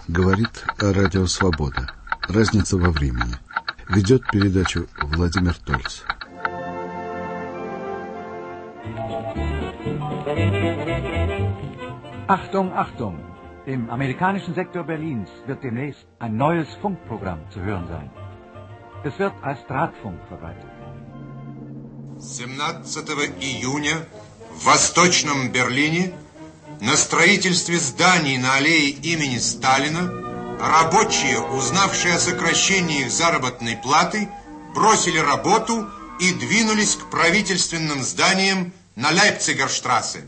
Говорит Радио Свобода. Разница во времени. Ведет передачу Владимир Тольц. Achtung, Achtung! Im amerikanischen Sektor Berlins wird demnächst ein neues Funkprogramm zu hören sein. Es wird als Drahtfunk verbreitet. 17 июня в Восточном Берлине на строительстве зданий на аллее имени Сталина рабочие, узнавшие о сокращении их заработной платы, бросили работу и двинулись к правительственным зданиям на Лейпцигерштрассе.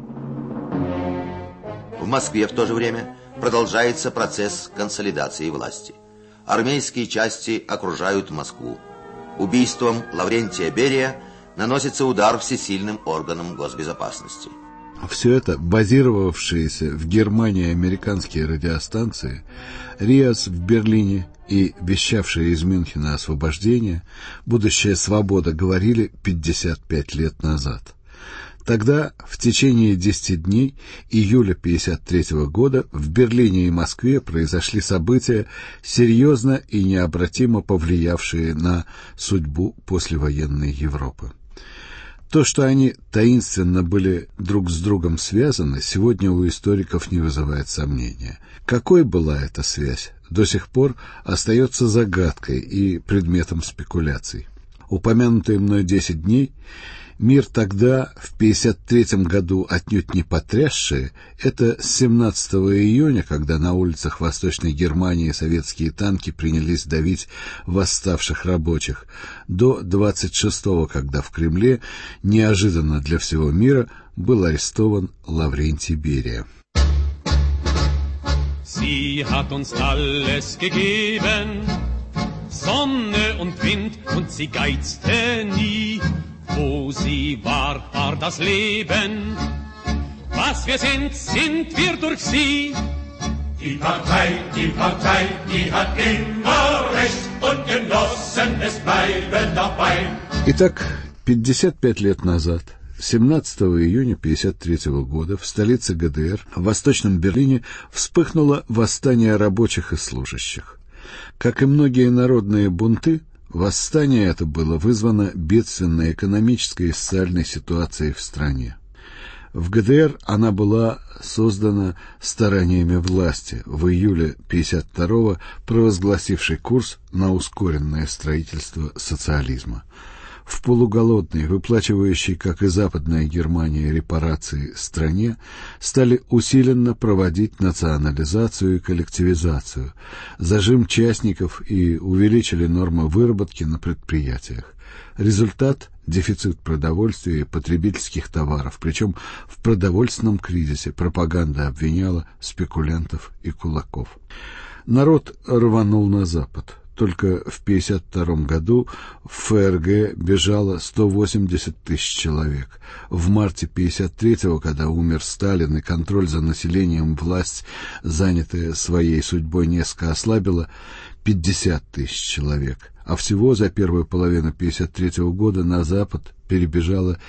В Москве в то же время продолжается процесс консолидации власти. Армейские части окружают Москву. Убийством Лаврентия Берия наносится удар всесильным органам госбезопасности. Все это базировавшиеся в Германии американские радиостанции, РИАС в Берлине и вещавшие из Мюнхена освобождение, будущая свобода, говорили 55 лет назад. Тогда, в течение 10 дней июля 1953 года в Берлине и Москве произошли события, серьезно и необратимо повлиявшие на судьбу послевоенной Европы. То, что они таинственно были друг с другом связаны, сегодня у историков не вызывает сомнения. Какой была эта связь, до сих пор остается загадкой и предметом спекуляций. Упомянутые мной 10 дней, мир тогда, в 1953 году отнюдь не потрясшие, это с 17 июня, когда на улицах Восточной Германии советские танки принялись давить восставших рабочих, до 26-го, когда в Кремле, неожиданно для всего мира, был арестован Лаврентий Берия. Sie hat uns alles gegeben, Sonne und Wind, und sie geizte nie. Wo sie war, war das Leben. Was wir sind, sind wir durch sie. Die Partei, die hat immer recht und Genossen, es bleiben dabei. Итак, 55 лет назад, 17 июня 1953 года, в столице ГДР, в Восточном Берлине, вспыхнуло восстание рабочих и служащих. Как и многие народные бунты, восстание это было вызвано бедственной экономической и социальной ситуацией в стране. В ГДР она была создана стараниями власти, в июле 1952-го провозгласившей курс на ускоренное строительство социализма. В полуголодной, выплачивающей, как и Западная Германия, репарации стране, стали усиленно проводить национализацию и коллективизацию, зажим частников и увеличили нормы выработки на предприятиях. Результат – дефицит продовольствия и потребительских товаров, причем в продовольственном кризисе пропаганда обвиняла спекулянтов и кулаков. Народ рванул на Запад. Только в 1952 году в ФРГ бежало 180 тысяч человек. В марте 1953-го, когда умер Сталин и контроль за населением власть, занятая своей судьбой, несколько ослабила, 50 тысяч человек. А всего за первую половину 1953 года на Запад перебежало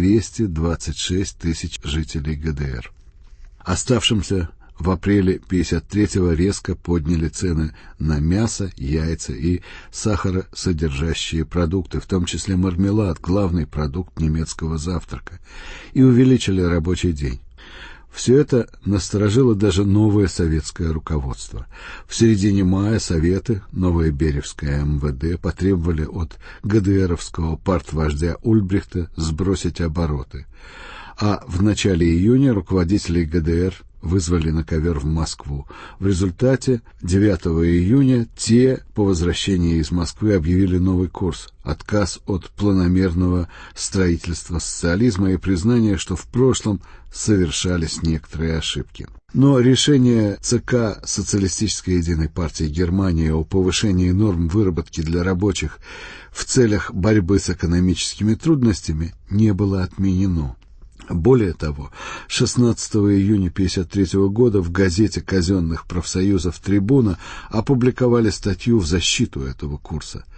226 тысяч жителей ГДР. Оставшимся в апреле 1953-го резко подняли цены на мясо, яйца и сахаросодержащие продукты, в том числе мармелад, главный продукт немецкого завтрака, и увеличили рабочий день. Все это насторожило даже новое советское руководство. В середине мая Советы, новое Беревское МВД, потребовали от ГДРовского партвождя Ульбрихта сбросить обороты. А в начале июня руководителей ГДР вызвали на ковер в Москву. В результате 9 июня те по возвращении из Москвы объявили новый курс – отказ от планомерного строительства социализма и признание, что в прошлом совершались некоторые ошибки. Но решение ЦК Социалистической единой партии Германии о повышении норм выработки для рабочих в целях борьбы с экономическими трудностями не было отменено. Более того, 16 июня 1953 года в газете казенных профсоюзов «Трибуна» опубликовали статью в защиту этого курса.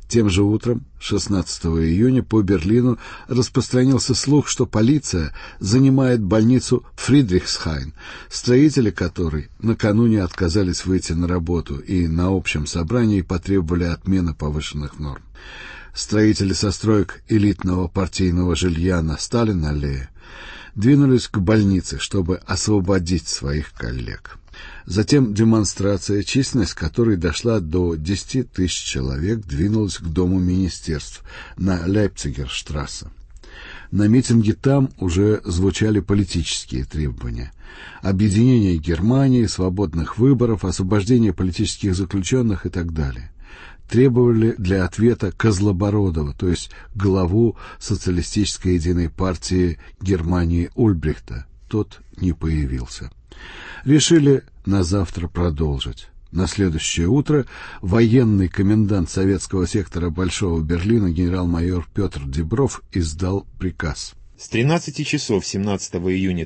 Тем же утром, 16 июня, по Берлину распространился слух, что полиция занимает больницу Фридрихсхайн, строители которой накануне отказались выйти на работу и на общем собрании потребовали отмены повышенных норм. Строители состроек элитного партийного жилья на Сталин-аллее двинулись к больнице, чтобы освободить своих коллег. Затем демонстрация, численность которой дошла до 10 тысяч человек, двинулась к Дому министерств на Лейпцигерштрассе. На митинге там уже звучали политические требования: объединение Германии, свободных выборов, освобождение политических заключенных и так далее. Требовали для ответа Козлобородова, то есть главу социалистической единой партии Германии Ульбрихта. Тот не появился. Решили на завтра продолжить. На следующее утро военный комендант советского сектора Большого Берлина генерал-майор Петр Дебров издал приказ. С 13 часов 17 июня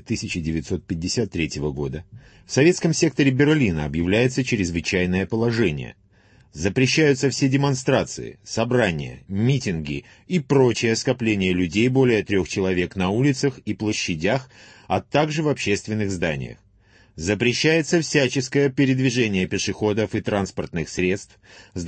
1953 года в советском секторе Берлина объявляется чрезвычайное положение. Запрещаются все демонстрации, собрания, митинги и прочее скопление людей более 3 человек на улицах и площадях, а также в общественных зданиях. Запрещается всяческое передвижение пешеходов и транспортных средств с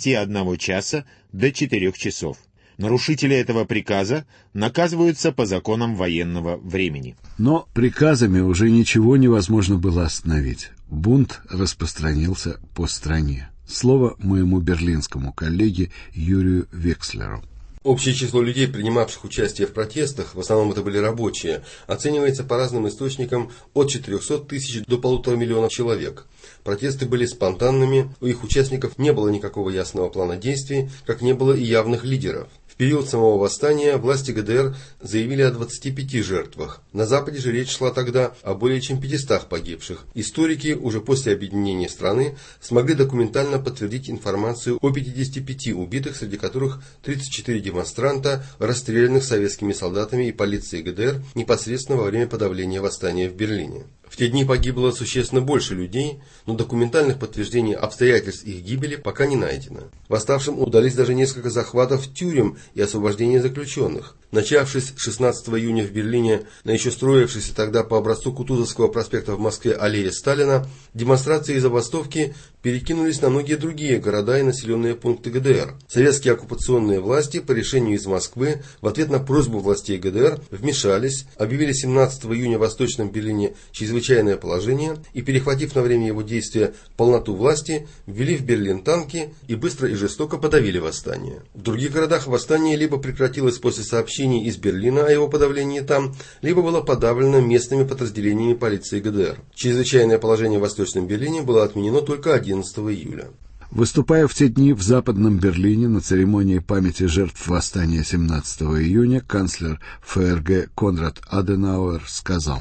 21 часа до 4 часов. Нарушители этого приказа наказываются по законам военного времени. Но приказами уже ничего невозможно было остановить. Бунт распространился по стране. Слово моему берлинскому коллеге Юрию Векслеру. Общее число людей, принимавших участие в протестах, в основном это были рабочие, оценивается по разным источникам от 400 тысяч до 1,5 миллиона человек. Протесты были спонтанными, у их участников не было никакого ясного плана действий, как не было и явных лидеров. В период самого восстания власти ГДР заявили о 25 жертвах. На Западе же речь шла тогда о более чем 500 погибших. Историки уже после объединения страны смогли документально подтвердить информацию о 55 убитых, среди которых 34 демонстранта, расстрелянных советскими солдатами и полицией ГДР непосредственно во время подавления восстания в Берлине. В те дни погибло существенно больше людей, но документальных подтверждений обстоятельств их гибели пока не найдено. Восставшим удались даже несколько захватов тюрем и освобождение заключенных. Начавшись 16 июня в Берлине на еще строившейся тогда по образцу Кутузовского проспекта в Москве аллее Сталина, демонстрации и забастовки перекинулись на многие другие города и населенные пункты ГДР. Советские оккупационные власти по решению из Москвы в ответ на просьбу властей ГДР вмешались, объявили 17 июня в Восточном Берлине чрезвычайное положение и, перехватив на время его действия полноту власти, ввели в Берлин танки и быстро и жестоко подавили восстание. В других городах восстание либо прекратилось после сообщений из Берлина о его подавлении там, либо было подавлено местными подразделениями полиции ГДР. Чрезвычайное положение в Восточном Берлине было отменено только 11 июля. Выступая в те дни в Западном Берлине на церемонии памяти жертв восстания 17 июня, канцлер ФРГ Конрад Аденауэр сказал: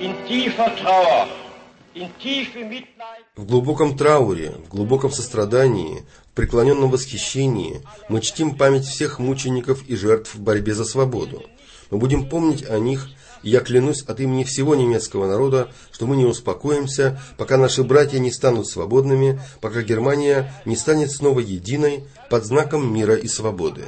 «В глубоком трауре, в глубоком сострадании, в преклоненном восхищении мы чтим память всех мучеников и жертв в борьбе за свободу. Мы будем помнить о них, и я клянусь от имени всего немецкого народа, что мы не успокоимся, пока наши братья не станут свободными, пока Германия не станет снова единой под знаком мира и свободы».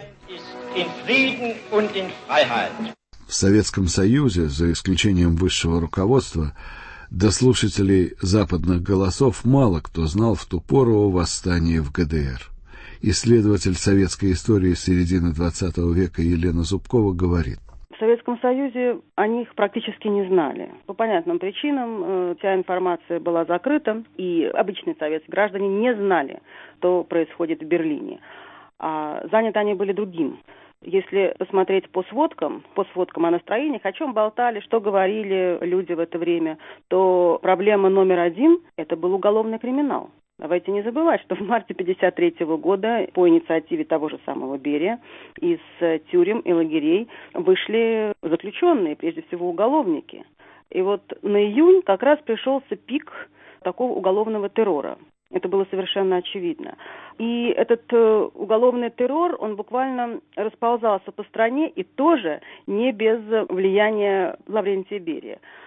В Советском Союзе, за исключением высшего руководства, до слушателей западных голосов мало кто знал в ту пору о восстании в ГДР. Исследователь советской истории середины XX века Елена Зубкова говорит: в Советском Союзе о них практически не знали. По понятным причинам вся информация была закрыта, и обычные советские граждане не знали, что происходит в Берлине. А заняты они были другим. Если посмотреть по сводкам о настроениях, о чем болтали, что говорили люди в это время, то проблема номер один – это был уголовный криминал. Давайте не забывать, что в марте 1953 года по инициативе того же самого Берия из тюрем и лагерей вышли заключенные, прежде всего уголовники. И вот на июнь как раз пришелся пик такого уголовного террора. Это было совершенно очевидно. И этот уголовный террор, он буквально расползался по стране, и тоже не без влияния Лаврентия Берия.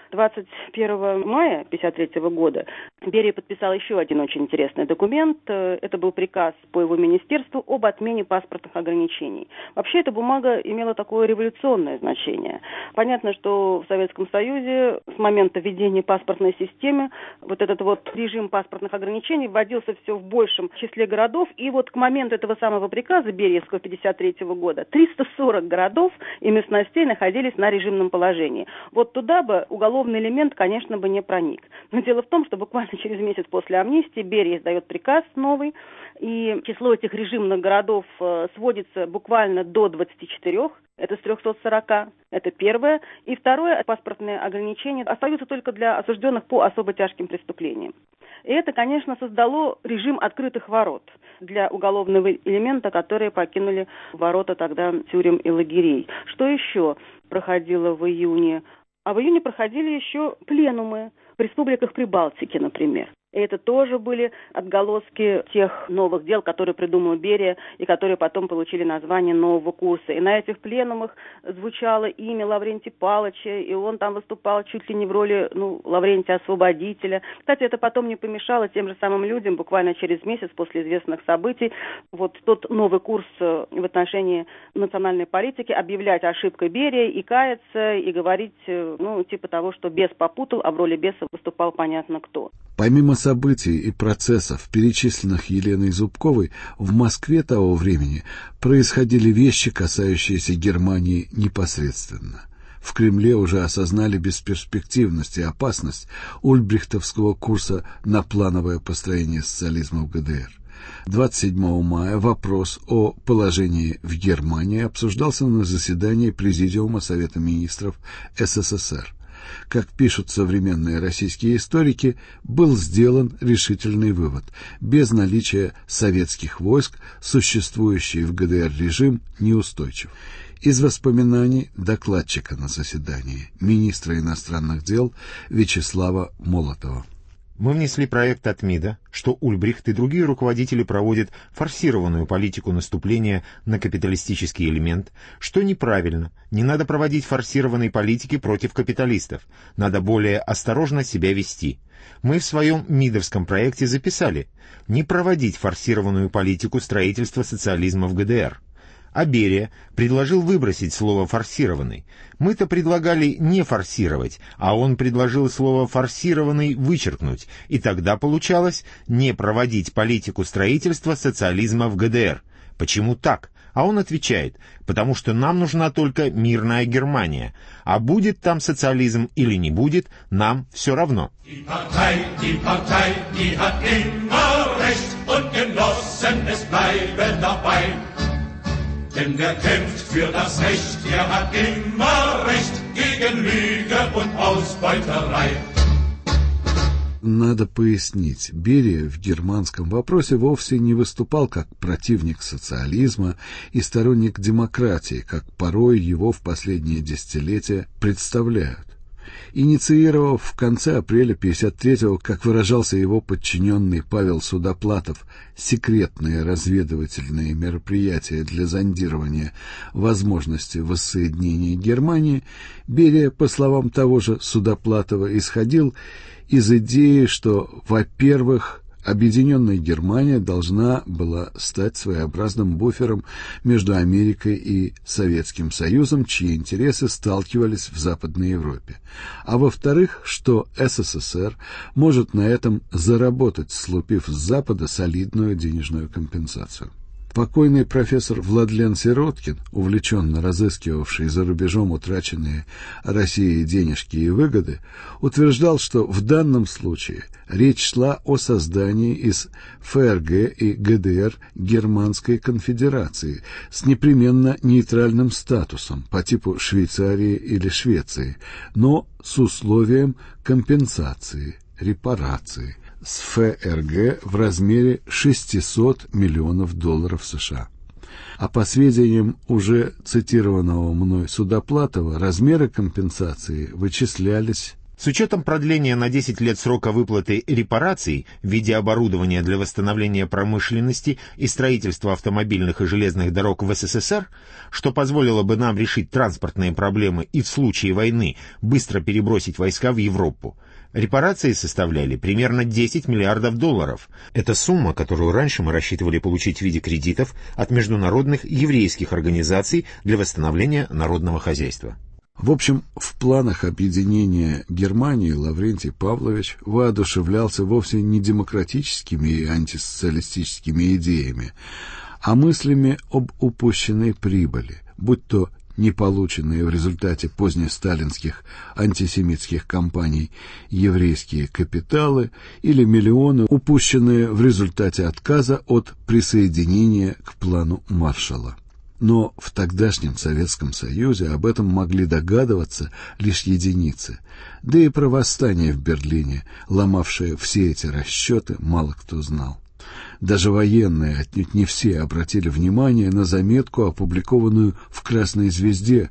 21 мая 1953 года Берия подписал еще один очень интересный документ. Это был приказ по его министерству об отмене паспортных ограничений. Вообще эта бумага имела такое революционное значение. Понятно, что в Советском Союзе с момента введения паспортной системы вот этот вот режим паспортных ограничений вводился все в большем числе городов. И вот к моменту этого самого приказа Бериевского 1953 года 340 городов и местностей находились на режимном положении. Вот туда бы уголовный элемент, конечно, бы не проник. Но дело в том, что буквально через месяц после амнистии Берия издает приказ новый, и число этих режимных городов сводится буквально до 24, это с 340, это первое. И второе, паспортные ограничения остаются только для осужденных по особо тяжким преступлениям. И это, конечно, создало режим открытых ворот для уголовного элемента, которые покинули ворота тогда тюрем и лагерей. Что еще проходило в июне? А в июне проходили еще пленумы в республиках Прибалтики, например. И это тоже были отголоски тех новых дел, которые придумал Берия и которые потом получили название нового курса. И на этих пленумах звучало имя Лаврентия Палыча, и он там выступал чуть ли не в роли Лаврентия Освободителя. Кстати, это потом не помешало тем же самым людям буквально через месяц после известных событий вот тот новый курс в отношении национальной политики объявлять ошибкой Берия и каяться, и говорить, типа того, что бес попутал, а в роли беса выступал понятно кто. Помимо событий и процессов, перечисленных Еленой Зубковой, в Москве того времени происходили вещи, касающиеся Германии непосредственно. В Кремле уже осознали бесперспективность и опасность ульбрихтовского курса на плановое построение социализма в ГДР. 27 мая вопрос о положении в Германии обсуждался на заседании Президиума Совета министров СССР. Как пишут современные российские историки, был сделан решительный вывод: без наличия советских войск существующий в ГДР режим неустойчив. Из воспоминаний докладчика на заседании, министра иностранных дел Вячеслава Молотова. Мы внесли проект от МИДа, что Ульбрихт и другие руководители проводят форсированную политику наступления на капиталистический элемент, что неправильно. Не надо проводить форсированной политики против капиталистов. Надо более осторожно себя вести. Мы в своем МИДовском проекте записали: не проводить форсированную политику строительства социализма в ГДР. А Берия предложил выбросить слово «форсированный». Мы-то предлагали не форсировать, а он предложил слово «форсированный» вычеркнуть, и тогда получалось не проводить политику строительства социализма в ГДР. Почему так? А он отвечает: потому что нам нужна только мирная Германия, а будет там социализм или не будет, нам все равно. Die Partei, die hat immer recht und Genossen, es bleiben dabei. Denn wer kämpft für das Recht, der hat immer Recht gegen Lüge und Ausbeuterei. Надо пояснить, Берия в германском вопросе вовсе не выступал как противник социализма и сторонник демократии, как порой его в последние десятилетия представляют. Инициировав в конце апреля 1953-го, как выражался его подчиненный Павел Судоплатов, секретные разведывательные мероприятия для зондирования возможности воссоединения Германии, Берия, по словам того же Судоплатова, исходил из идеи, что, во-первых, объединенная Германия должна была стать своеобразным буфером между Америкой и Советским Союзом, чьи интересы сталкивались в Западной Европе. А во-вторых, что СССР может на этом заработать, слупив с Запада солидную денежную компенсацию. Покойный профессор Владлен Сироткин, увлеченно разыскивавший за рубежом утраченные Россией денежки и выгоды, утверждал, что в данном случае речь шла о создании из ФРГ и ГДР Германской конфедерации с непременно нейтральным статусом по типу Швейцарии или Швеции, но с условием компенсации, репарации с ФРГ в размере $600 миллионов США. А по сведениям уже цитированного мной Судоплатова, размеры компенсации вычислялись С учетом продления на 10 лет срока выплаты репараций в виде оборудования для восстановления промышленности и строительства автомобильных и железных дорог в СССР, что позволило бы нам решить транспортные проблемы и в случае войны быстро перебросить войска в Европу, репарации составляли примерно 10 миллиардов долларов. Это сумма, которую раньше мы рассчитывали получить в виде кредитов от международных еврейских организаций для восстановления народного хозяйства. В общем, в планах объединения Германии Лаврентий Павлович воодушевлялся вовсе не демократическими и антисоциалистическими идеями, а мыслями об упущенной прибыли, будь то не полученные в результате позднесталинских антисемитских кампаний еврейские капиталы или миллионы, упущенные в результате отказа от присоединения к плану Маршалла. Но в тогдашнем Советском Союзе об этом могли догадываться лишь единицы, да и про восстание в Берлине, ломавшее все эти расчеты, мало кто знал. Даже военные отнюдь не все обратили внимание на заметку, опубликованную в «Красной звезде»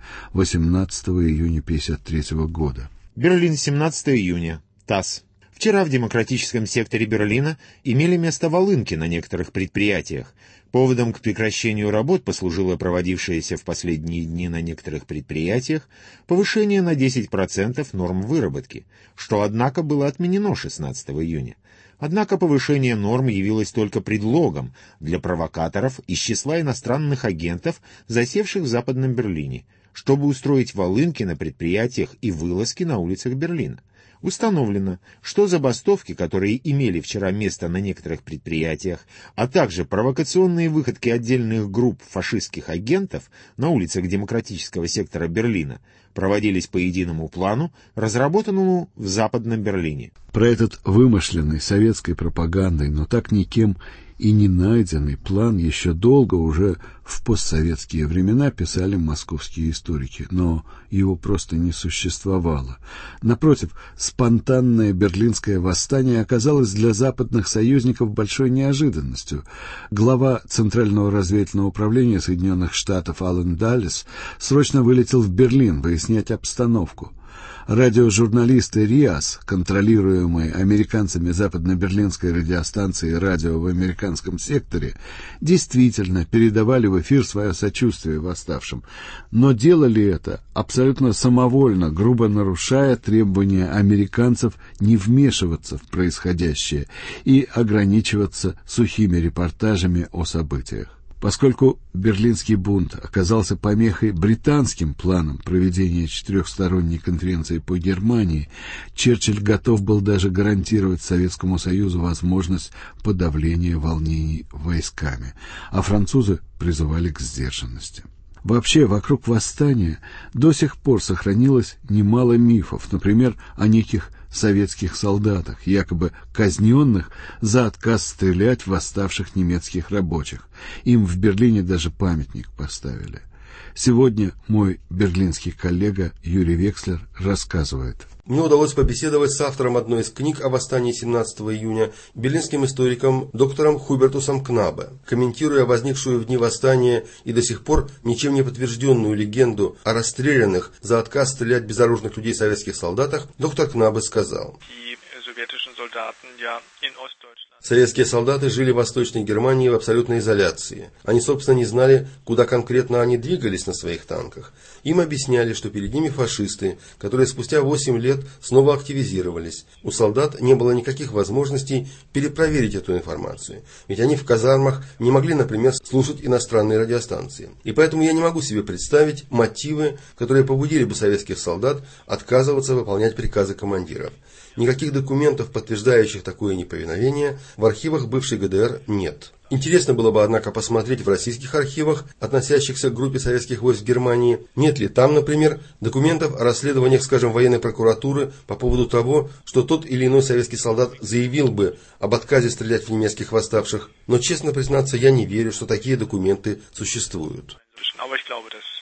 18 июня 1953 года. Берлин, 17 июня. ТАСС. Вчера в демократическом секторе Берлина имели место волынки на некоторых предприятиях. Поводом к прекращению работ послужило проводившееся в последние дни на некоторых предприятиях повышение на 10% норм выработки, что, однако, было отменено 16 июня. Однако повышение норм явилось только предлогом для провокаторов из числа иностранных агентов, засевших в Западном Берлине, чтобы устроить волынки на предприятиях и вылазки на улицах Берлина. Установлено, что забастовки, которые имели вчера место на некоторых предприятиях, а также провокационные выходки отдельных групп фашистских агентов на улицах демократического сектора Берлина, проводились по единому плану, разработанному в Западном Берлине. Про этот вымышленный советской пропагандой, но так никем и не найденный план еще долго, уже в постсоветские времена, писали московские историки, но его просто не существовало. Напротив, спонтанное берлинское восстание оказалось для западных союзников большой неожиданностью. Глава Центрального разведывательного управления Соединенных Штатов Аллен Даллес срочно вылетел в Берлин выяснять обстановку. Радиожурналисты РИАС, контролируемые американцами западно-берлинской радиостанции «Радио в американском секторе», действительно передавали в эфир свое сочувствие восставшим, но делали это абсолютно самовольно, грубо нарушая требования американцев не вмешиваться в происходящее и ограничиваться сухими репортажами о событиях. Поскольку Берлинский бунт оказался помехой британским планам проведения четырехсторонней конференции по Германии, Черчилль готов был даже гарантировать Советскому Союзу возможность подавления волнений войсками, а французы призывали к сдержанности. Вообще, вокруг восстания до сих пор сохранилось немало мифов, например, о неких советских солдатах, якобы казненных за отказ стрелять в восставших немецких рабочих. Им в Берлине даже памятник поставили. Сегодня мой берлинский коллега Юрий Векслер рассказывает. Мне удалось побеседовать с автором одной из книг о восстании 17 июня, берлинским историком доктором Хубертусом Кнабе. Комментируя возникшую в дни восстания и до сих пор ничем не подтвержденную легенду о расстрелянных за отказ стрелять безоружных людей советских солдатах, доктор Кнабе сказал: советские солдаты жили в Восточной Германии в абсолютной изоляции. Они, собственно, не знали, куда конкретно они двигались на своих танках. Им объясняли, что перед ними фашисты, которые спустя 8 лет снова активизировались. У солдат не было никаких возможностей перепроверить эту информацию, ведь они в казармах не могли, например, слушать иностранные радиостанции. И поэтому я не могу себе представить мотивы, которые побудили бы советских солдат отказываться выполнять приказы командиров. Никаких документов, подтверждающих такое неповиновение, в архивах бывшей ГДР нет. Интересно было бы, однако, посмотреть в российских архивах, относящихся к группе советских войск в Германии, нет ли там, например, документов о расследованиях, скажем, военной прокуратуры по поводу того, что тот или иной советский солдат заявил бы об отказе стрелять в немецких восставших. Но, честно признаться, я не верю, что такие документы существуют.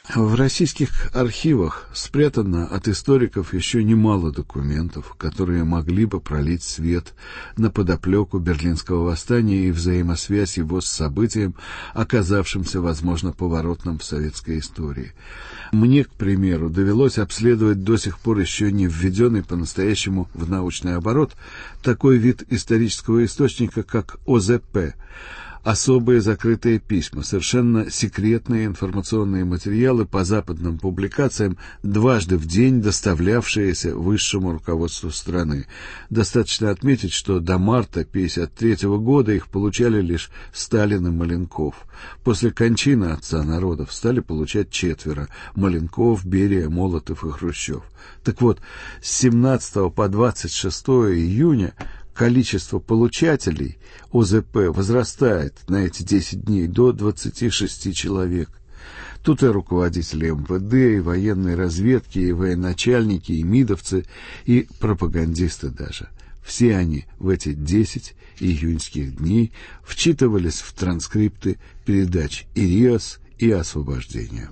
В российских архивах спрятано от историков еще немало документов, которые могли бы пролить свет на подоплеку Берлинского восстания и взаимосвязь его с событием, оказавшимся, возможно, поворотным в советской истории. Мне, к примеру, довелось обследовать до сих пор еще не введенный по-настоящему в научный оборот такой вид исторического источника, как ОЗП. Особые закрытые письма, совершенно секретные информационные материалы по западным публикациям, дважды в день доставлявшиеся высшему руководству страны. Достаточно отметить, что до марта 1953 года их получали лишь Сталин и Маленков. После кончины отца народов стали получать 4: Маленков, Берия, Молотов и Хрущев. Так вот, с 17 по 26 июня количество получателей ОЗП возрастает на эти 10 дней до 26 человек. Тут и руководители МВД, и военной разведки, и военачальники, и мидовцы, и пропагандисты даже. Все они в эти 10 июньских дней вчитывались в транскрипты передач и РИАС, и освобождения.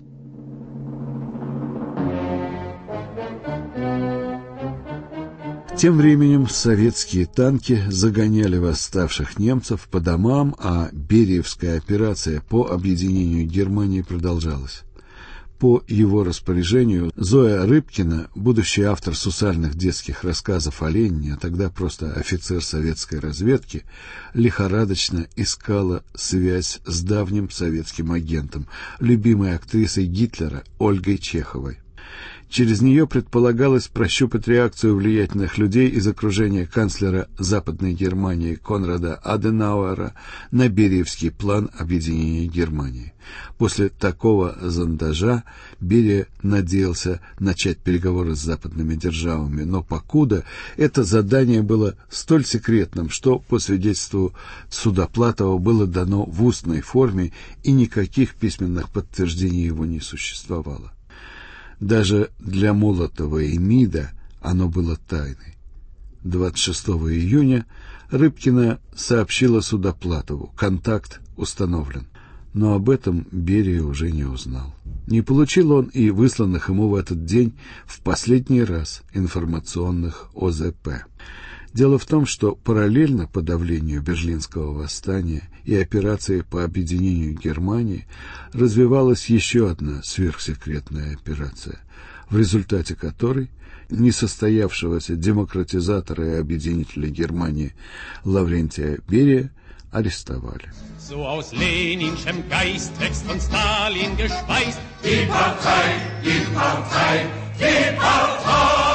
Тем временем советские танки загоняли восставших немцев по домам, а Бериевская операция по объединению Германии продолжалась. По его распоряжению Зоя Рыбкина, будущий автор сусальных детских рассказов о Ленине, а тогда просто офицер советской разведки, лихорадочно искала связь с давним советским агентом, любимой актрисой Гитлера Ольгой Чеховой. Через нее предполагалось прощупать реакцию влиятельных людей из окружения канцлера Западной Германии Конрада Аденауэра на Бериевский план объединения Германии. После такого зондажа Берия надеялся начать переговоры с западными державами, но покуда это задание было столь секретным, что, по свидетельству Судоплатова, было дано в устной форме, и никаких письменных подтверждений его не существовало. Даже для Молотова и МИДа оно было тайной. 26 июня Рыбкина сообщила Судоплатову: контакт установлен. Но об этом Берия уже не узнал. Не получил он и высланных ему в этот день в последний раз информационных ОЗП. Дело в том, что параллельно подавлению Берлинского восстания и операции по объединению Германии развивалась еще одна сверхсекретная операция, в результате которой несостоявшегося демократизатора и объединителя Германии Лаврентия Берия арестовали. So aus Leninschem Geist wächst von Stalin gespeist. Die Partei, die Partei, die Partei!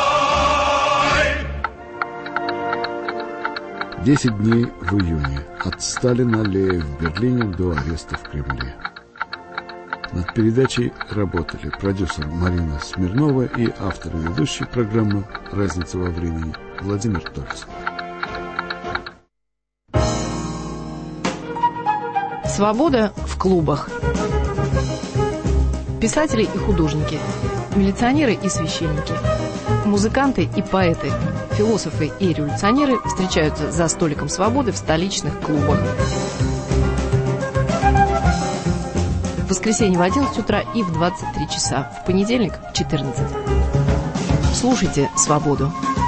10 дней в июне. От Сталин-аллеи в Берлине до ареста в Кремле. Над передачей работали продюсер Марина Смирнова и автор и ведущий программы «Разница во времени» Владимир Тольцев. Свобода в клубах. Писатели и художники, милиционеры и священники, музыканты и поэты, философы и революционеры встречаются за столиком свободы в столичных клубах. В воскресенье в 11 утра и в 23 часа, в понедельник в 14. Слушайте «Свободу».